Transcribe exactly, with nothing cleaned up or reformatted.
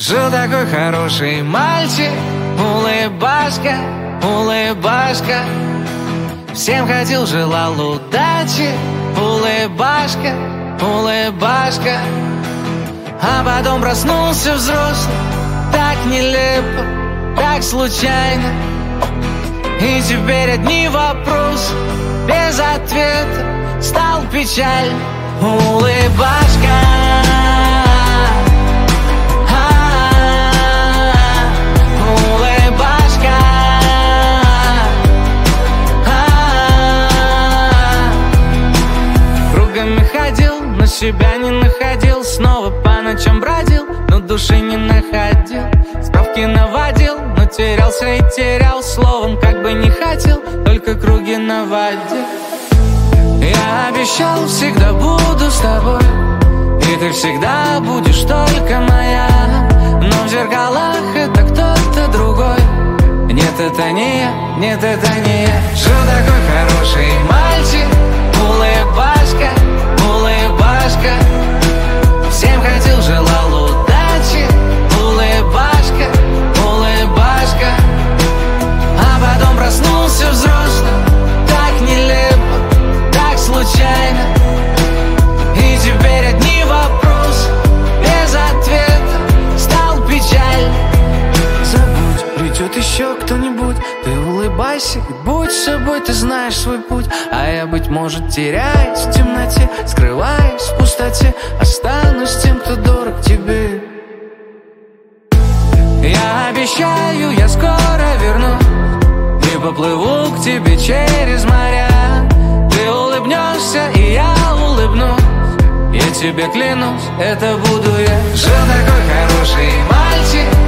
Жил такой хороший мальчик, улыбашка, улыбашка. Всем ходил, желал удачи, улыбашка, улыбашка. А потом проснулся взрослым, так нелепо, так случайно. И теперь одни вопросы, без ответа, стал печаль. Улыбашка, улыбашка, кругами ходил, но себя не находил. Снова по ночам бродил, но души не находил. Справки наводил, но терялся и терял. Словом, как бы не хотел, только круги наводил. Я обещал, всегда буду с тобой, и ты всегда будешь только моя. Но в зеркалах это кто-то другой. Нет, это не я, нет, это не я. Жил такой хороший мальчик, улыбашка, улыбашка. Всем ходил, желал удачи, улыбашка, улыбашка. А потом проснулся взрослым, так нелепо, так случайно. И теперь одни вопросы, без ответа, стал печаль. Забудь, придет еще кто-нибудь. Ты улыбайся и будь собой, ты знаешь свой путь. А я, быть может, теряюсь в темноте, скрываюсь в пустоте, останусь тем, кто дорог тебе. Я обещаю, я скоро вернусь и поплыву к тебе через моря. Ты улыбнешься, и я улыбнусь. Я тебе клянусь, это буду я. Жил такой хороший мальчик,